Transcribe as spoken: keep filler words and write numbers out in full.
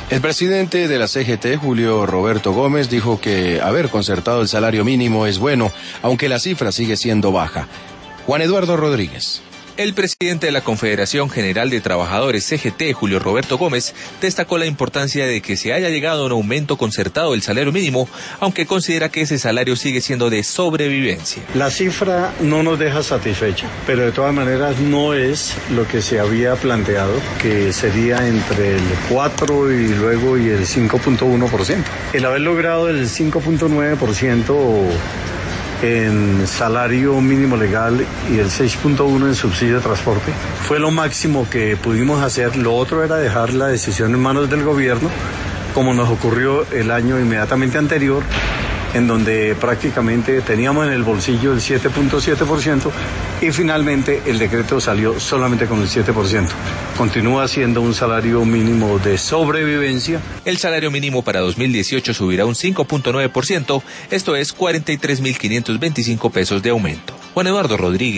El presidente de la C G T, Julio Roberto Gómez, dijo que haber concertado el salario mínimo es bueno, aunque la cifra sigue siendo baja. Juan Eduardo Rodríguez. El presidente de la Confederación General de Trabajadores C G T, Julio Roberto Gómez, destacó la importancia de que se haya llegado a un aumento concertado del salario mínimo, aunque considera que ese salario sigue siendo de sobrevivencia. La cifra no nos deja satisfecha, pero de todas maneras no es lo que se había planteado, que sería entre el cuatro y luego y el cinco punto uno por ciento. El haber logrado el cinco punto nueve por ciento en salario mínimo legal y el seis punto uno en subsidio de transporte fue lo máximo que pudimos hacer. Lo otro era dejar la decisión en manos del gobierno, como nos ocurrió el año inmediatamente anterior, en donde prácticamente teníamos en el bolsillo el siete punto siete por ciento y finalmente el decreto salió solamente con el siete por ciento. Continúa siendo un salario mínimo de sobrevivencia. El salario mínimo para dos mil dieciocho subirá un cinco punto nueve por ciento, esto es cuarenta y tres mil quinientos veinticinco pesos de aumento. Juan Eduardo Rodríguez.